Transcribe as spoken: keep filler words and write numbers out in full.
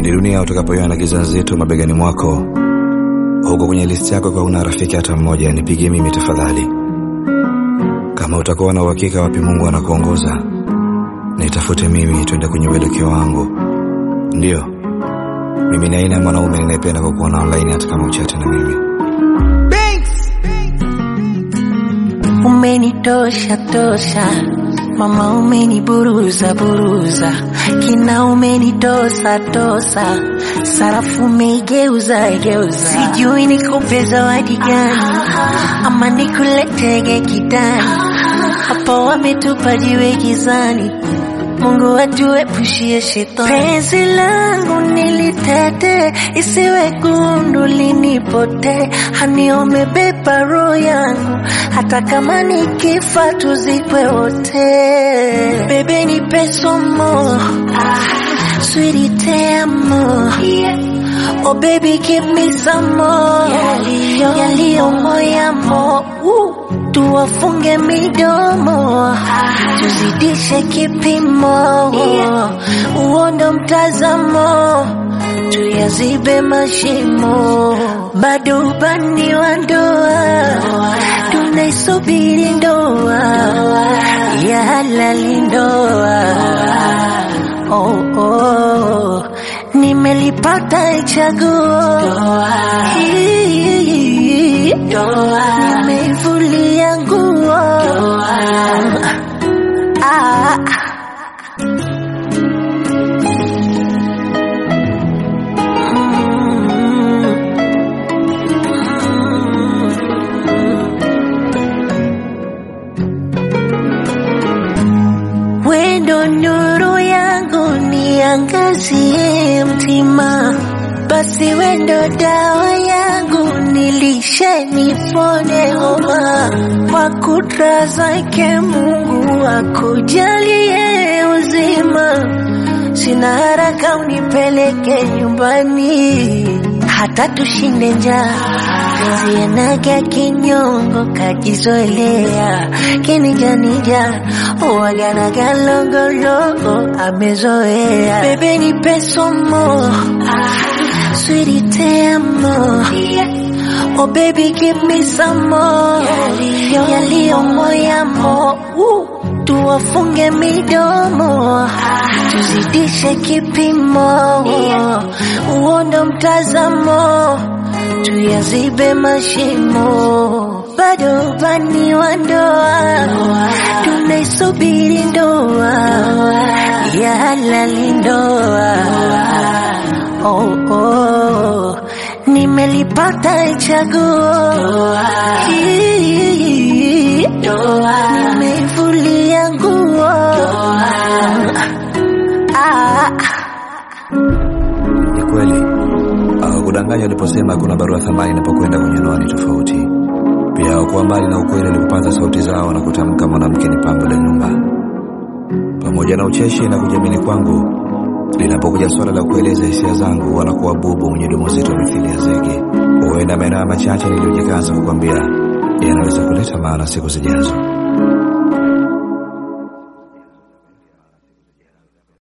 Pindi dunia utakapoiona giza nzito mabegani mwako, huko kwenye list yako kwa una rafiki hata mmoja, nipigie mimi tafadhali. Kama utakuwa na uhakika wapi Mungu anakuongoza, nitafute mimi, twende kwenye uelekeo wangu. Ndio mimi ni aina mwanaume ninayependa kukuona online hata kama uchate na mimi. Umenitosha tosha, mama umeniburuza buruza, kina umenitosa tosa, sarafu umeigeuza geuza. Sijui nikupe zawadi gani ama nikuletege kitani, hapo wametupa jiwe gizani, Mungu atuepushie shetani. Penzi langu nilitete, isiwe gundu linipote, hani umebeba roho yangu, hata kama nikifa tuzikwe wote. Bebe nipe somo, ah, sweetie te amo, yeah. Oh baby give me some more, yaliyo, yaliyo moyamo, uh. Tuwafunge midomo, ah, tuzidishe kipimo, yeah. Uondo mtazamo, tuyazibe mashimo, bado ubani wa ndoa, tunaisubiri ndoa, ya halali ndoa. Oh oh, nimelipata chaguo, nimeivulia nguo, ah. Wendo nuru yangu niangazie mtima, basi wendo dawa yangu nilishe nipone homa. Kwa kudra zake Mungu akujalie uzima, sina haraka unipeleke nyumbani, hata tushinde njaa. Penzi yanaga kinyongo kajizoelea, kinija nija uwaganaga longo longo amezoea. Bebe nipe somo, ah, sweetie te amo, yeah. Oh baby give me some more, yaliyo, yaliyo moyamo, uh. Tuwafunge midomo, ah, tuzidishe kipimo, yeah. Uondo mtazamo, tuyazibe mashimo, bado ubani wa ndoa, tunaisubiri ndoa, ya halali ndoa. Oh oh, nimelipata chaguo, nimeivulia nguo, ah. Ni kweli kudanganya uliposema kuna barua thamani inapokwenda kwenye ndoa tofauti. Pia kwa mbali na ukweli ulipata sauti zao na kutamka mwanamke ni pambo la nyumba. Pamoja na ucheshi na kujiamini kwangu, linapokuja swala la kueleza hisia zangu, wanakuwa bubu mwenye domo zito mithili ya zege. Huenda maeneo machache niliyojikaza kukwambia yanaweza kuleta maana siku zijazo.